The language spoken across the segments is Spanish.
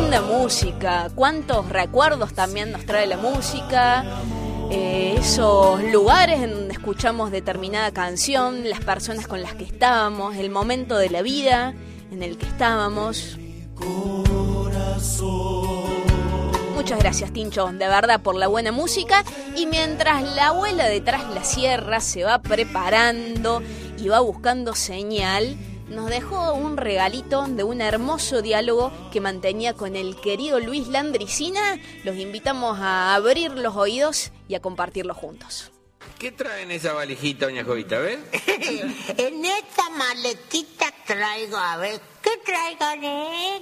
linda música, cuántos recuerdos también nos trae la música, esos lugares en donde escuchamos determinada canción, las personas con las que estábamos, el momento de la vida en el que estábamos. Muchas gracias, Tincho, de verdad, por la buena música. Y mientras la abuela detrás de la sierra se va preparando y va buscando señal, nos dejó un regalito de un hermoso diálogo que mantenía con el querido Luis Landricina. Los invitamos a abrir los oídos y a compartirlo juntos. ¿Qué trae en esa valijita, doña Jovita? A ver. En esta maletita traigo, a ver, ¿qué traigaré?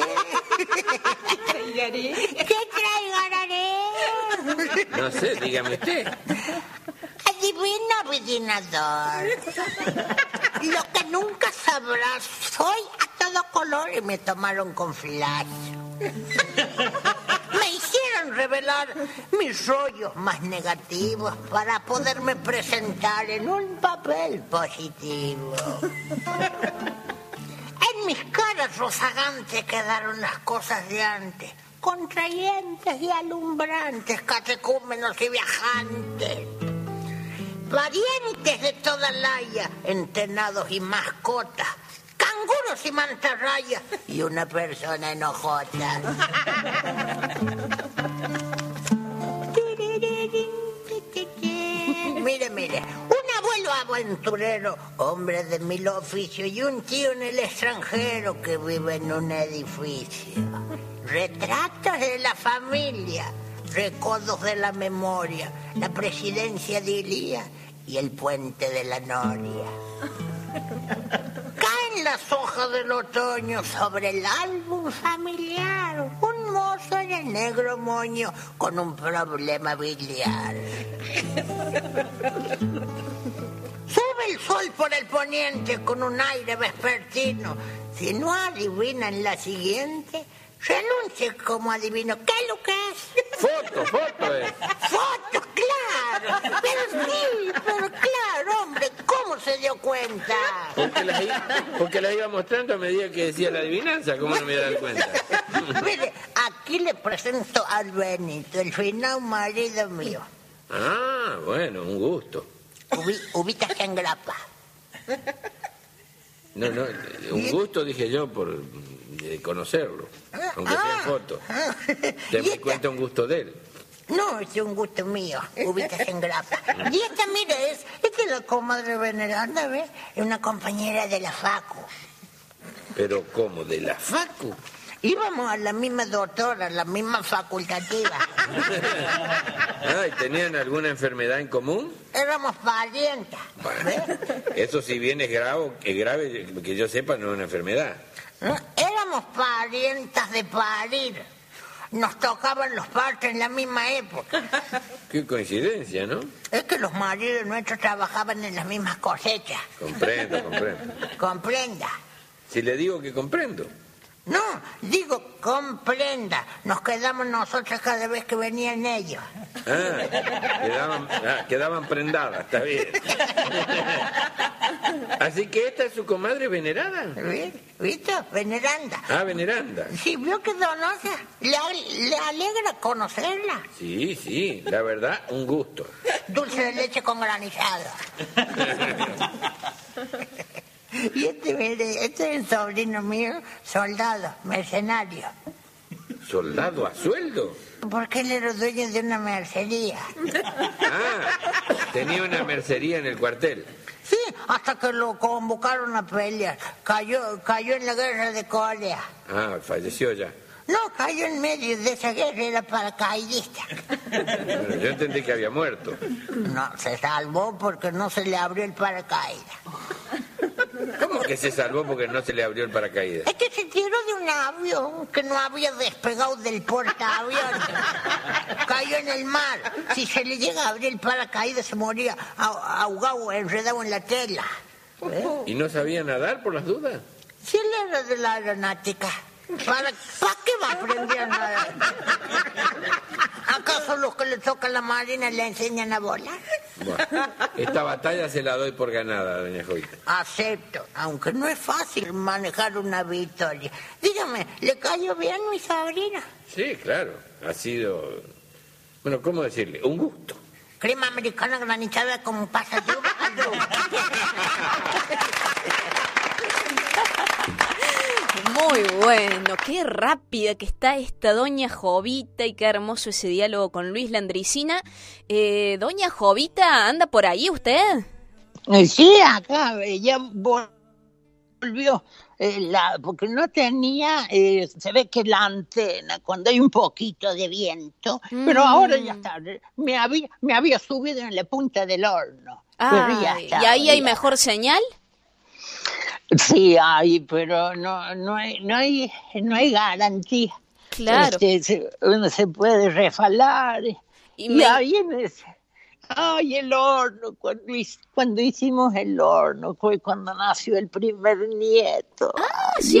¿Qué traigaré? No sé, dígame usted. Adivina, adivinador. Lo que nunca sabrás, soy a todo color y me tomaron con flash. Me hicieron revelar mis rollos más negativos para poderme presentar en un papel positivo. En mis caras rozagantes quedaron las cosas de antes, contrayentes y alumbrantes, catecúmenos y viajantes. Parientes de toda laya, entrenados y mascotas, canguros y mantarrayas y una persona enojota. Mire, un abuelo aventurero, hombre de 1000 oficios y un tío en el extranjero que vive en un edificio. Retratos de la familia, recodos de la memoria, la presidencia de Ilía y el puente de la Noria. Caen las hojas del otoño sobre el álbum familiar. Un mozo en el negro moño con un problema biliar. Sube el sol por el poniente con un aire vespertino. Si no adivinan la siguiente, renuncie como adivino. ¿Qué es lo que es? Foto es. ¡Foto, claro! Pero claro, hombre, ¿cómo se dio cuenta? Porque las iba mostrando a medida que decía la adivinanza. ¿Cómo no me iba a dar cuenta? Mire, aquí le presento al Benito, el finado marido mío. Ah, bueno, un gusto. Ubícate en grapa. No, un gusto dije yo por conocerlo, aunque sea en foto. Te me cuenta un gusto de él. No, es un gusto mío, ubícate en grapa. Y esta, mire, esta es la comadre veneranda, ¿ves? Es una compañera de la Facu. ¿Pero cómo? ¿De la Facu? Íbamos a la misma doctora, a la misma facultativa. Ay, ¿tenían alguna enfermedad en común? Éramos parientas. Bueno, eso si bien es grave, que yo sepa, no es una enfermedad. ¿No? Éramos parientas de parir. Nos tocaban los partos en la misma época. Qué coincidencia, ¿no? Es que los maridos nuestros trabajaban en las mismas cosechas. Comprendo. Comprenda. Si le digo que comprendo. No, digo, comprenda. Nos quedamos nosotros cada vez que venían ellos. Quedaban prendadas, está bien. Así que esta es su comadre venerada. ¿Viste? Veneranda. Ah, veneranda. Sí, vio que donosa. ¿Le alegra conocerla? Sí, la verdad, un gusto. Dulce de leche con granizado. Y mire, este es el sobrino mío, soldado, mercenario. ¿Soldado a sueldo? Porque él era dueño de una mercería. Ah, tenía una mercería en el cuartel. Sí, hasta que lo convocaron a pelear. Cayó en la guerra de Corea. Ah, falleció ya. No, cayó en medio de esa guerra, era paracaidista. Bueno, yo entendí que había muerto. No, se salvó porque no se le abrió el paracaídas. ¿Cómo que se salvó porque no se le abrió el paracaídas? Es que se tiró de un avión que no había despegado del portaaviones. Cayó en el mar. Si se le llega a abrir el paracaídas se moría ahogado, enredado en la tela. ¿Y no sabía nadar por las dudas? Si él era de la aeronáutica. ¿Para qué va a aprender a nadar? Acá ¿Acaso los que le tocan la marina le enseñan a volar? Bueno, esta batalla se la doy por ganada, doña Jovita. Acepto, aunque no es fácil manejar una victoria. Dígame, ¿le cayó bien mi sobrina? Sí, claro, ha sido, bueno, ¿cómo decirle? Un gusto. Crema americana granizada con pasas de uva. Muy bueno, qué rápida que está esta doña Jovita y qué hermoso ese diálogo con Luis Landricina. Doña Jovita, ¿anda por ahí usted? Sí, acá ya volvió, porque no tenía, se ve que la antena, cuando hay un poquito de viento, pero ahora ya está, me había subido en la punta del horno. ¿Y ahí hay mejor señal? Sí, hay, pero no hay garantía. Claro. Uno se puede refalar. Y ahí ay, el horno, cuando hicimos el horno, fue cuando nació el primer nieto. Ah, ¿sí?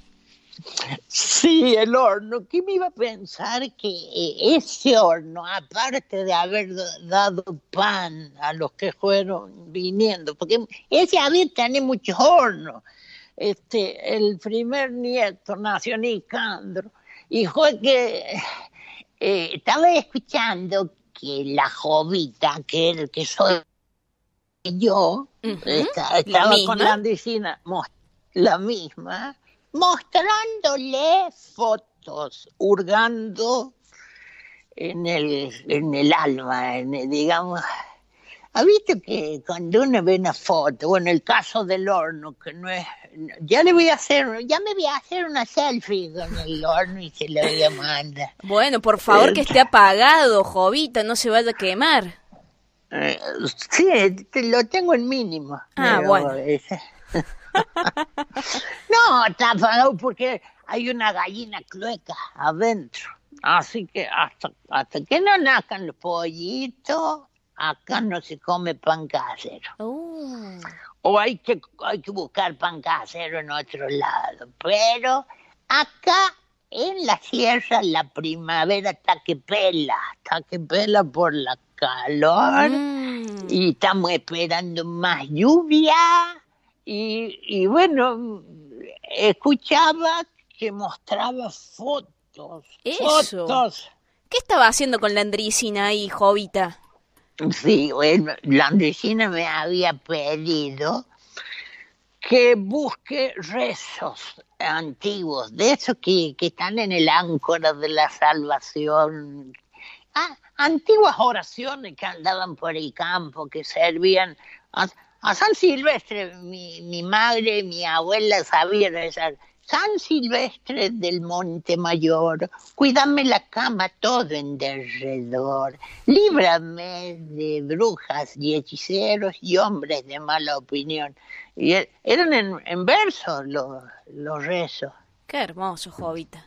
Sí, el horno. ¿Qué me iba a pensar que ese horno, aparte de haber dado pan a los que fueron viniendo, porque ese había tiene muchos hornos. El primer nieto nació en Nicandro y fue que estaba escuchando que la Jovita, que soy yo, estaba con la Andicina, la misma, mostrándole fotos, hurgando en el alma, digamos. ¿Ha visto que cuando uno ve una foto, o en el caso del horno, que no es, ya me voy a hacer una selfie con el horno y se lo voy a mandar. Bueno, por favor que esté apagado, Jovita, no se vaya a quemar. Sí, lo tengo en mínimo. Bueno. No, está apagado porque hay una gallina clueca adentro. Así que hasta que no nazcan los pollitos, acá no se come pan casero. O hay que buscar pan casero en otro lado. Pero acá en la sierra la primavera está que pela por la calor. Y estamos esperando más lluvia. Y bueno, escuchaba que mostraba fotos. Eso. Fotos. ¿Qué estaba haciendo con la Andricina ahí, Jovita? Sí, bueno, la Andricina me había pedido que busque rezos antiguos, de esos que están en el áncora de la salvación. Antiguas oraciones que andaban por el campo, que servían a San Silvestre. Mi madre y mi abuela sabían rezar. San Silvestre del Monte Mayor, cuídame la cama todo en derredor, líbrame de brujas y hechiceros y hombres de mala opinión. Y eran en verso los rezos. Qué hermoso, Jovita.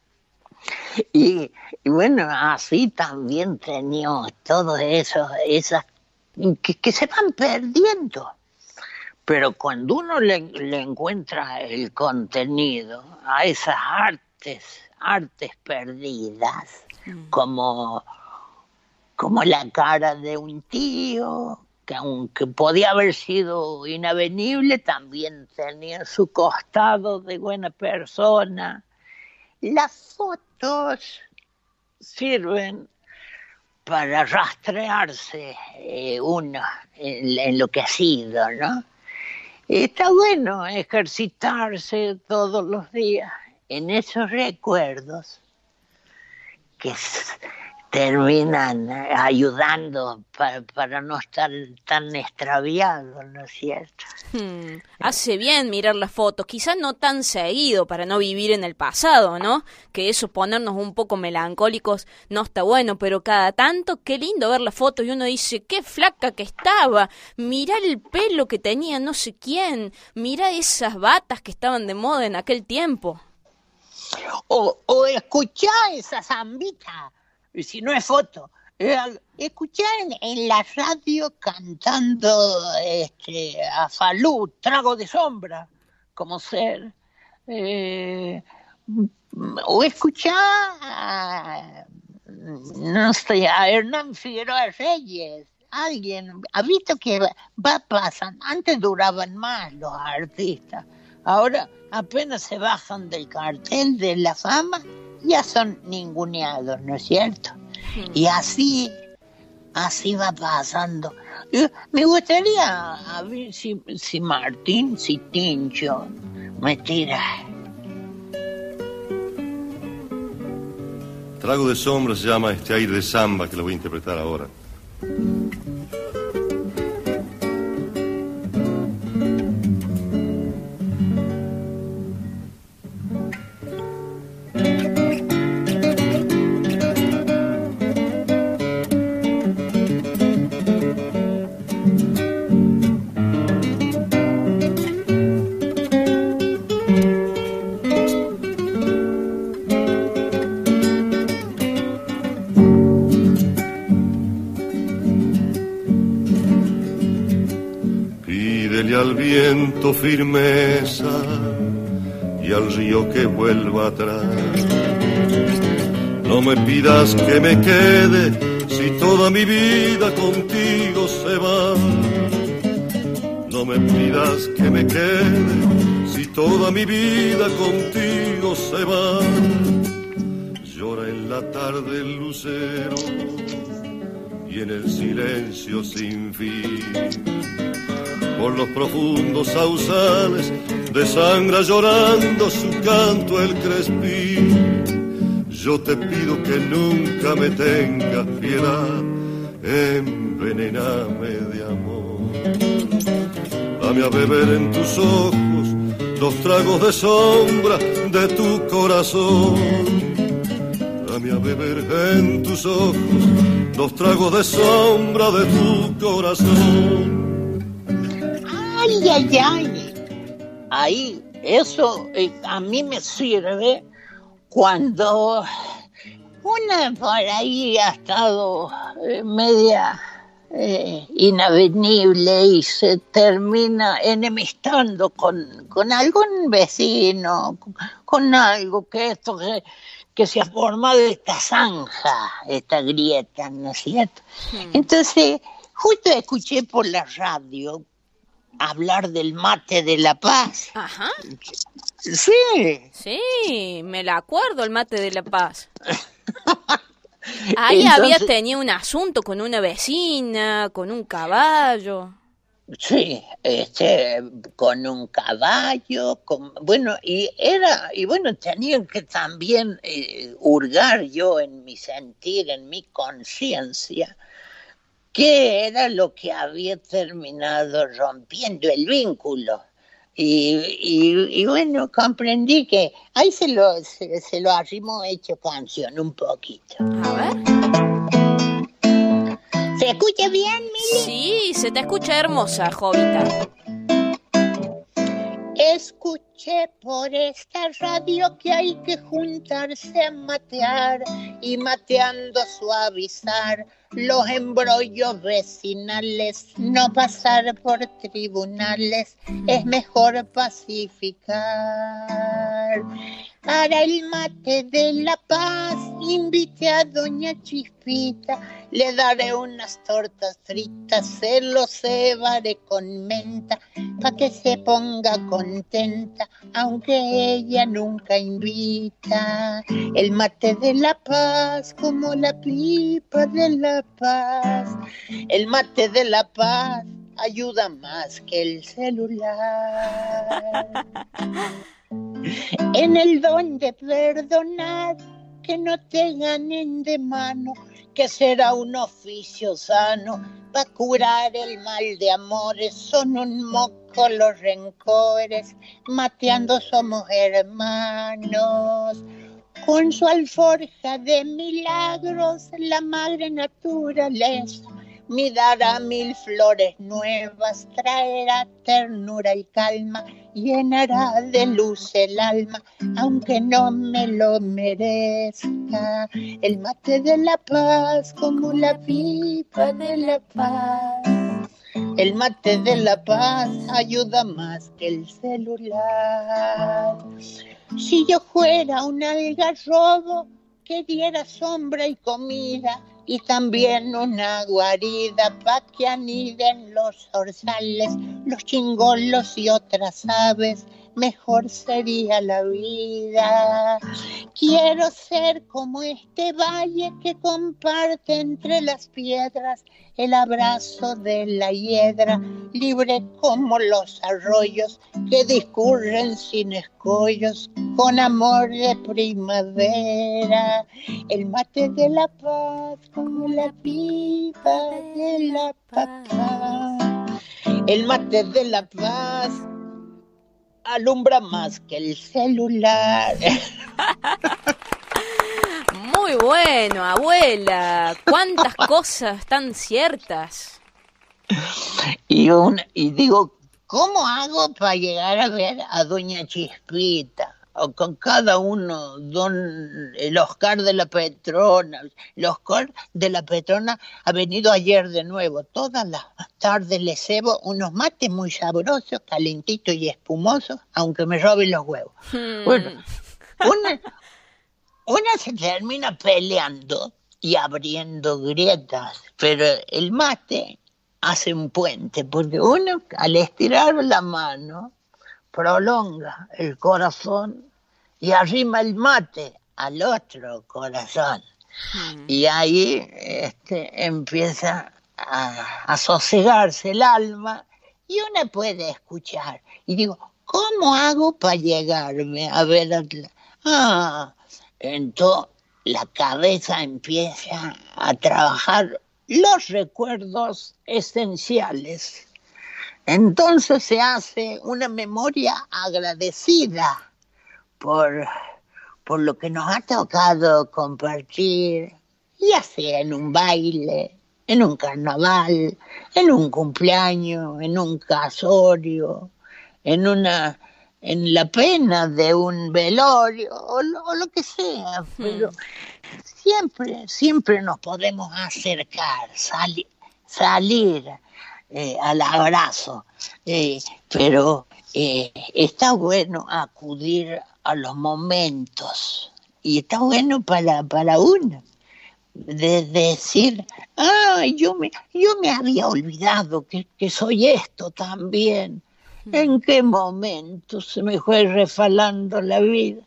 Y bueno, así también teníamos todos esas que se van perdiendo. Pero cuando uno le encuentra el contenido a esas artes perdidas, como la cara de un tío, que aunque podía haber sido inavenible, también tenía su costado de buena persona. Las fotos sirven para rastrearse uno en lo que ha sido, ¿no? Está bueno ejercitarse todos los días en esos recuerdos que terminan ayudando para no estar tan extraviados, ¿no es cierto? Hace bien mirar las fotos, quizás no tan seguido para no vivir en el pasado, ¿no? Que eso, ponernos un poco melancólicos, no está bueno, pero cada tanto, qué lindo ver las fotos y uno dice, qué flaca que estaba, mirá el pelo que tenía no sé quién, mirá esas batas que estaban de moda en aquel tiempo. O escuchá esa zambita, si no es foto. Escuchar en la radio cantando a Falú, Trago de Sombra, como ser. O escuchar, no sé, a Hernán Figueroa Reyes. Alguien ha visto que va pasando. Antes duraban más los artistas. Ahora apenas se bajan del cartel de la fama, ya son ninguneados, ¿no es cierto? Y así va pasando. Me gustaría a ver si Martín, si Tincho me tira. Trago de sombra se llama este aire de samba que lo voy a interpretar ahora. Firmeza y al río que vuelva atrás. No me pidas que me quede si toda mi vida contigo se va. No me pidas que me quede si toda mi vida contigo se va. Llora en la tarde el lucero y en el silencio sin fin. Por los profundos sausales desangra llorando su canto el crespín. Yo te pido que nunca me tengas piedad, envenename de amor. Dame a beber en tus ojos los tragos de sombra de tu corazón. Dame a beber en tus ojos los tragos de sombra de tu corazón. Ay, ay, ay. Ahí, eso a mí me sirve cuando una por ahí ha estado media inavenible y se termina enemistando con algún vecino, con algo que se ha formado esta zanja, esta grieta, ¿no es cierto? Entonces, justo escuché por la radio hablar del mate de la paz. Ajá. Sí. Sí, me la acuerdo, el mate de la paz. Ahí Entonces, había tenido un asunto con una vecina, con un caballo. Sí, con un caballo, y bueno, tenía que también hurgar yo en mi sentir, en mi conciencia, qué era lo que había terminado rompiendo el vínculo. Y bueno, comprendí que ahí se lo arrimó hecho canción un poquito. A ver. ¿Se escucha bien, Mili? Sí, se te escucha hermosa, Jovita. Escuché por esta radio que hay que juntarse a matear y mateando suavizar los embrollos vecinales, no pasar por tribunales, es mejor pacificar. Para el mate de la paz invité a doña Chispita, le daré unas tortas fritas, se los cebaré con menta, pa' que se ponga contenta, aunque ella nunca invita. El mate de la paz, como la pipa de la paz, el mate de la paz ayuda más que el celular. En el don de perdonar, que no te ganen de mano, que será un oficio sano, pa' curar el mal de amores, son un moco los rencores, mateando somos hermanos. Con su alforja de milagros, la madre naturaleza me dará 1000 flores nuevas, traerá ternura y calma, llenará de luz el alma, aunque no me lo merezca. El mate de la paz, como la pipa de la paz. El mate de la paz ayuda más que el celular. Si yo fuera un algarrobo que diera sombra y comida, y también una guarida pa' que aniden los zorzales, los chingolos y otras aves. Mejor sería la vida. Quiero ser como este valle que comparte entre las piedras el abrazo de la hiedra, libre como los arroyos que discurren sin escollos, con amor de primavera. El mate de la paz como la pipa de la papá. El mate de la paz alumbra más que el celular. Muy bueno, abuela. Cuántas cosas tan ciertas. Y digo, ¿cómo hago para llegar a ver a Doña Chispita? O con cada uno, el Oscar de la Petrona. El Oscar de la Petrona ha venido ayer de nuevo. Todas las tardes le cebo unos mates muy sabrosos, calentitos y espumosos, aunque me roben los huevos. Bueno, una se termina peleando y abriendo grietas, pero el mate hace un puente, porque uno al estirar la mano prolonga el corazón y arrima el mate al otro corazón. Y ahí empieza a sosegarse el alma y uno puede escuchar. Y digo, ¿cómo hago para llegarme a ver entonces la cabeza empieza a trabajar los recuerdos esenciales. Entonces se hace una memoria agradecida por lo que nos ha tocado compartir, ya sea en un baile, en un carnaval, en un cumpleaños, en un casorio, en la pena de un velorio o lo que sea, pero siempre nos podemos acercar, salir al abrazo, pero está bueno acudir a los momentos y está bueno para uno de decir, yo me había olvidado que soy esto también. ¿En qué momento se me fue refalando la vida?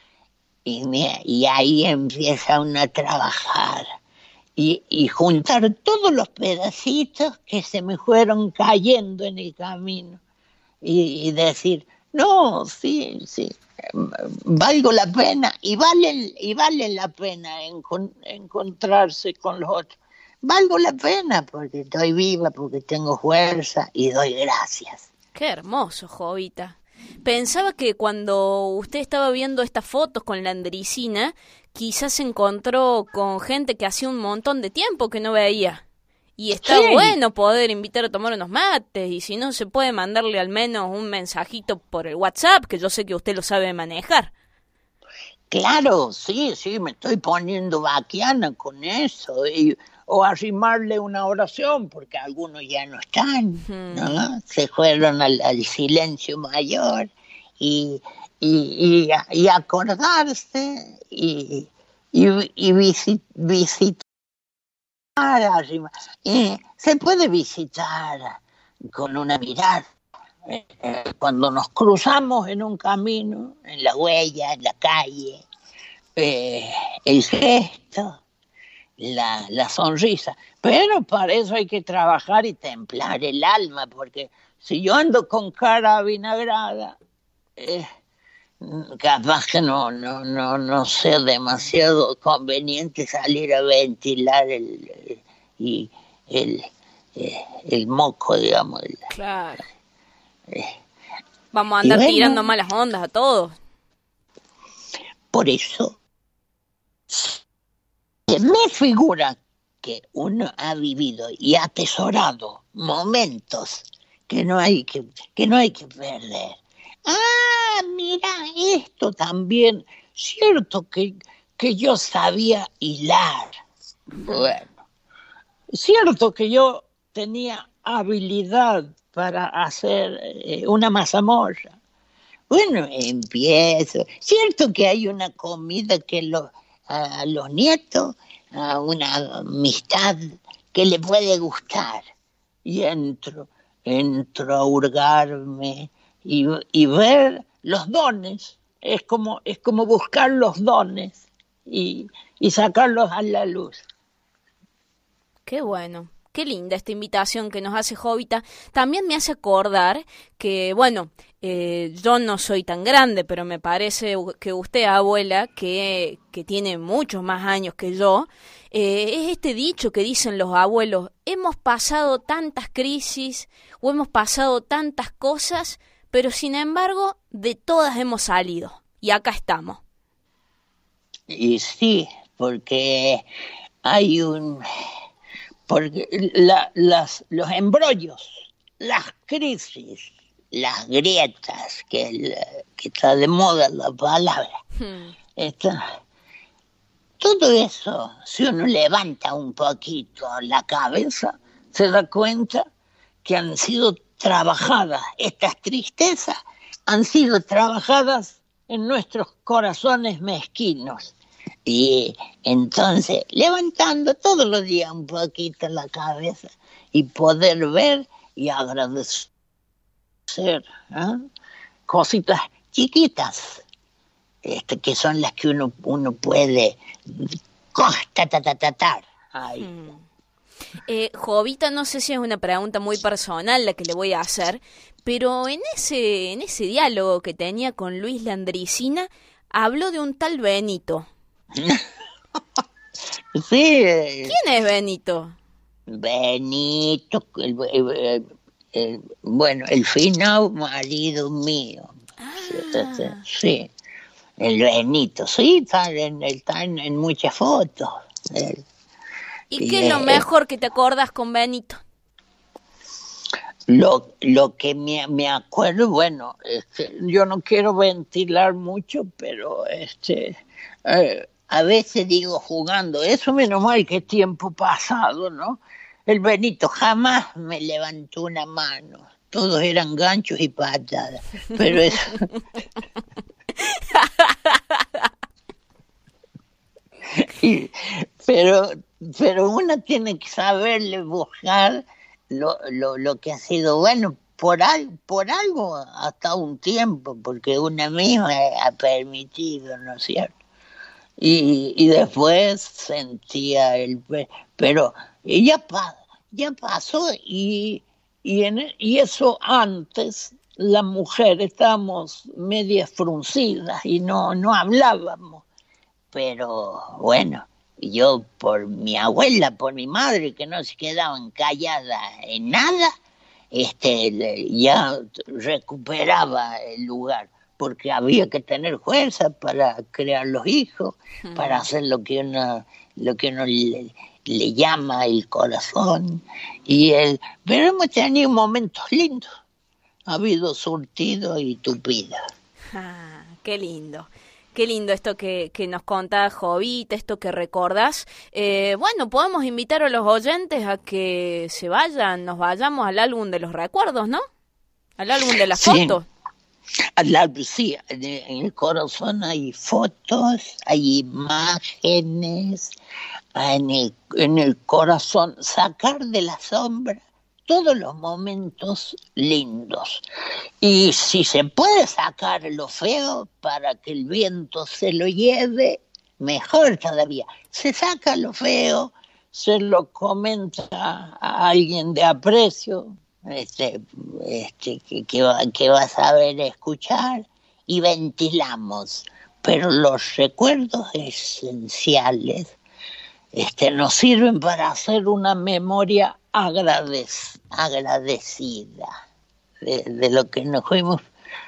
Y ahí empieza uno a trabajar y juntar todos los pedacitos que se me fueron cayendo en el camino y decir, no, sí, valgo la pena y vale la pena encontrarse con los otros. Valgo la pena porque estoy viva, porque tengo fuerza y doy gracias. Qué hermoso, Jovita. Pensaba que cuando usted estaba viendo estas fotos con la Andricina, quizás se encontró con gente que hacía un montón de tiempo que no veía. Y está bueno poder invitar a tomar unos mates, y si no, se puede mandarle al menos un mensajito por el WhatsApp, que yo sé que usted lo sabe manejar. Claro, sí, me estoy poniendo vaquiana con eso, o arrimarle una oración, porque algunos ya no están, ¿no? Se fueron al silencio mayor, y acordarse, y visitar. Se puede visitar con una mirada. Cuando nos cruzamos en un camino, en la huella, en la calle, el gesto, la sonrisa. Pero para eso hay que trabajar y templar el alma, porque si yo ando con cara avinagrada, capaz que no sea demasiado conveniente salir a ventilar el moco, digamos. Claro. Vamos a andar tirando malas ondas a todos. Por eso me figura que uno ha vivido y ha atesorado momentos que no hay que perder. Mira, esto también, cierto que yo sabía hilar. Bueno, cierto que yo tenía habilidad para hacer una mazamorra. Bueno, empiezo. Cierto que hay una comida que a los nietos a una amistad que le puede gustar. Y entro a hurgarme y ver los dones. Es como buscar los dones y sacarlos a la luz. Qué bueno. Qué linda esta invitación que nos hace Jovita. También me hace acordar que, bueno, yo no soy tan grande, pero me parece que usted, abuela, que tiene muchos más años que yo, es este dicho que dicen los abuelos: hemos pasado tantas crisis o hemos pasado tantas cosas, pero sin embargo de todas hemos salido y acá estamos. Y sí, porque hay porque los embrollos, las crisis, las grietas, que está de moda la palabra, todo eso, si uno levanta un poquito la cabeza, se da cuenta que han sido trabajadas, estas tristezas han sido trabajadas en nuestros corazones mezquinos. Y entonces, levantando todos los días un poquito la cabeza y poder ver y agradecer, cositas chiquitas, que son las que uno puede constatar. Jovita, no sé si es una pregunta muy personal la que le voy a hacer, pero en ese diálogo que tenía con Luis Landricina, habló de un tal Benito. Sí. ¿Quién es Benito? Benito, bueno, el finado marido mío. Sí, el Benito, sí, está en muchas fotos. ¿Y qué es lo mejor que te acordás con Benito? Lo que me acuerdo, bueno, yo no quiero ventilar mucho, pero a veces digo jugando, eso menos mal que es tiempo pasado, ¿no? El Benito jamás me levantó una mano, todos eran ganchos y patadas, pero eso... pero uno tiene que saberle buscar lo que ha sido bueno por algo hasta un tiempo, porque una misma ha permitido, ¿no es cierto? Y después sentía pero ya pasó y eso antes las mujeres estábamos medias fruncidas y no hablábamos, pero bueno, yo por mi abuela, por mi madre, que no se quedaban calladas en nada, ya recuperaba el lugar, porque había que tener fuerza para crear los hijos, para hacer lo que uno le llama el corazón, pero hemos tenido momentos lindos, ha habido surtido y tupido. Qué lindo. Qué lindo esto que nos contás, Jovita, esto que recordás. Bueno, podemos invitar a los oyentes a que nos vayamos al álbum de los recuerdos, ¿no? Al álbum de las fotos. Sí, en el corazón hay fotos, hay imágenes, en el corazón sacar de la sombra todos los momentos lindos. Y si se puede sacar lo feo para que el viento se lo lleve, mejor todavía. Se saca lo feo, se lo comenta a alguien de aprecio, que va a saber escuchar, y ventilamos. Pero los recuerdos esenciales nos sirven para hacer una memoria agradecida de lo que nos fuimos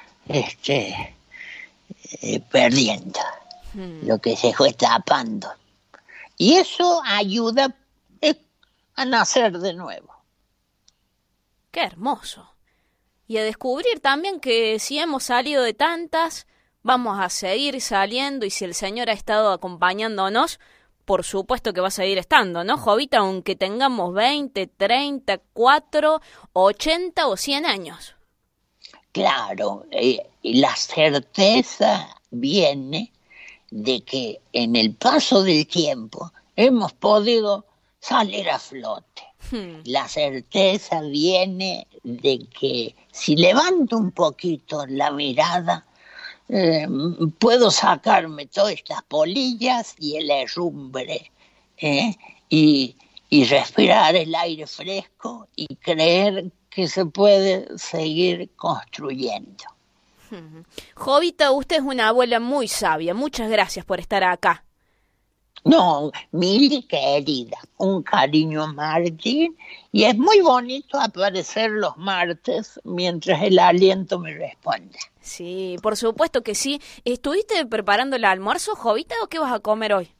perdiendo, lo que se fue tapando. Y eso ayuda a nacer de nuevo. ¡Qué hermoso! Y a descubrir también que si hemos salido de tantas, vamos a seguir saliendo, y si el Señor ha estado acompañándonos, por supuesto que va a seguir estando, ¿no, Jovita? Aunque tengamos 20, 30, 4, 80 o 100 años. Claro, y la certeza viene de que en el paso del tiempo hemos podido salir a flote. La certeza viene de que si levanto un poquito la mirada, puedo sacarme todas estas polillas y el herrumbre, y respirar el aire fresco y creer que se puede seguir construyendo. Jovita, usted es una abuela muy sabia. Muchas gracias por estar acá. No, Mili querida, un cariño Martín, y es muy bonito aparecer los martes mientras el aliento me responde. Sí, por supuesto que sí. ¿Estuviste preparando el almuerzo, Jovita, o qué vas a comer hoy?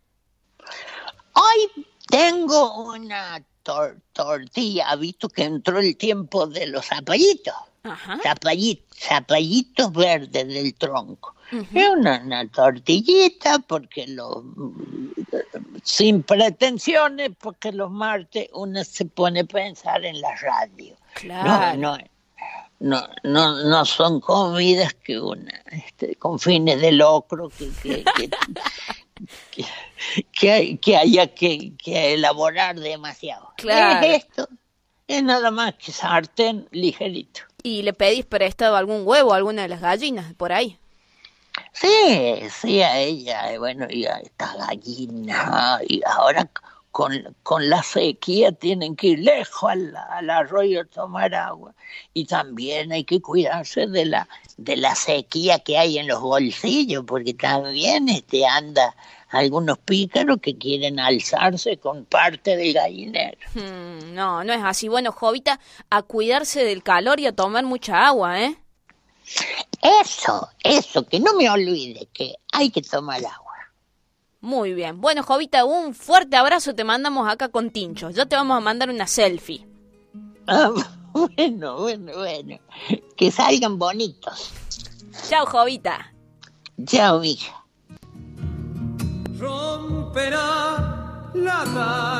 Hoy tengo una tortilla, visto que entró el tiempo de los zapallitos. Ajá. Zapallitos verdes del tronco. Es una tortillita porque sin pretensiones, porque los martes uno se pone a pensar en la radio. Claro. No son comidas que con fines de lucro que haya que elaborar demasiado. Claro. Esto es nada más que sartén ligerito. ¿Y le pedís prestado algún huevo a alguna de las gallinas por ahí? Sí, a ella, y a esta gallina, y ahora con la sequía tienen que ir lejos al arroyo a tomar agua, y también hay que cuidarse de la sequía que hay en los bolsillos, porque también anda algunos pícaros que quieren alzarse con parte del gallinero. No es así. Bueno, Jovita, a cuidarse del calor y a tomar mucha agua, ¿eh? Eso, que no me olvide que hay que tomar agua. Muy bien. Bueno, Jovita, un fuerte abrazo te mandamos acá con Tincho. Ya te vamos a mandar una selfie. Bueno. Que salgan bonitos. Chao, Jovita. Chao, mija. Romperá la